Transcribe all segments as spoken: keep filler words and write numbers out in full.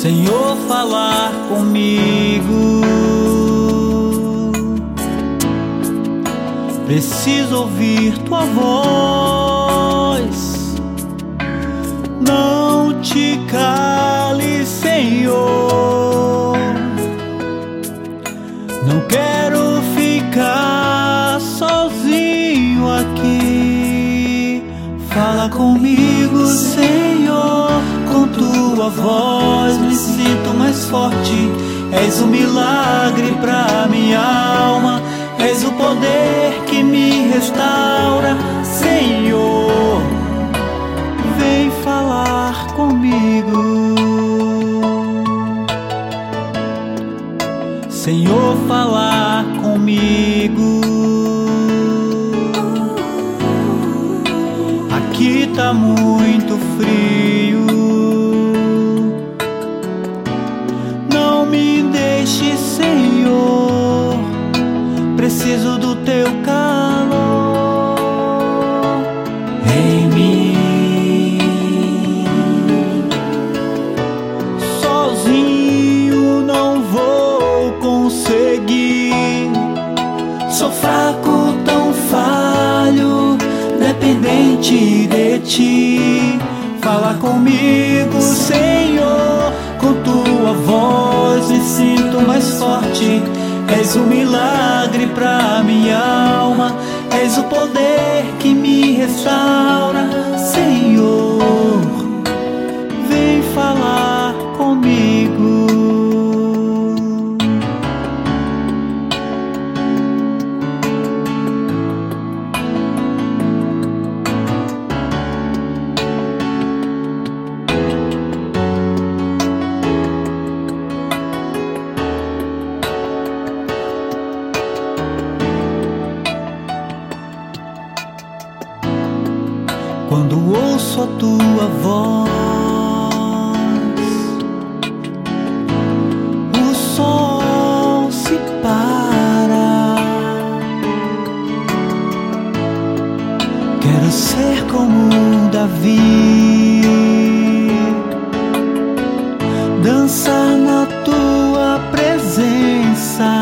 Senhor, falar comigo. Preciso ouvir tua voz. Não te cales, Senhor. Não quero ficar sozinho aqui. Fala comigo, Senhor. Com tua voz me sinto mais forte. És o milagre pra minha alma. És o poder que me restaura, Senhor. Vem falar comigo. Senhor, falar comigo. Aqui tá muito frio. Não me deixe, Senhor. Preciso do teu calor em mim. Sozinho não vou conseguir. Sou fraco, tão falho, dependente de ti. Fala comigo, Senhor. Com tua voz me sinto mais forte. És o milagre pra minha alma. És o poder que me restaura, Senhor. Vem falar comigo. Quando ouço a tua voz, o sol se para. Quero ser como Davi, dançar na tua presença.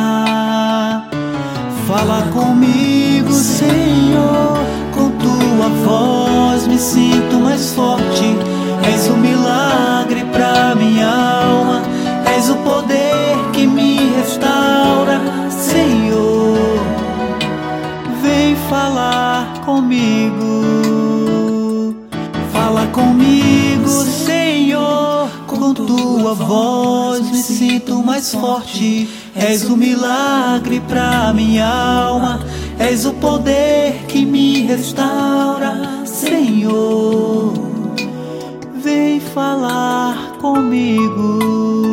Fala comigo, Senhor. Com tua voz me sinto mais forte. És o milagre pra minha alma. És o poder que me restaura, Senhor. Vem falar comigo. Fala comigo, Senhor. Com tua voz me sinto mais forte. És o milagre pra minha alma. És o poder que me restaura, Senhor. Vem falar comigo.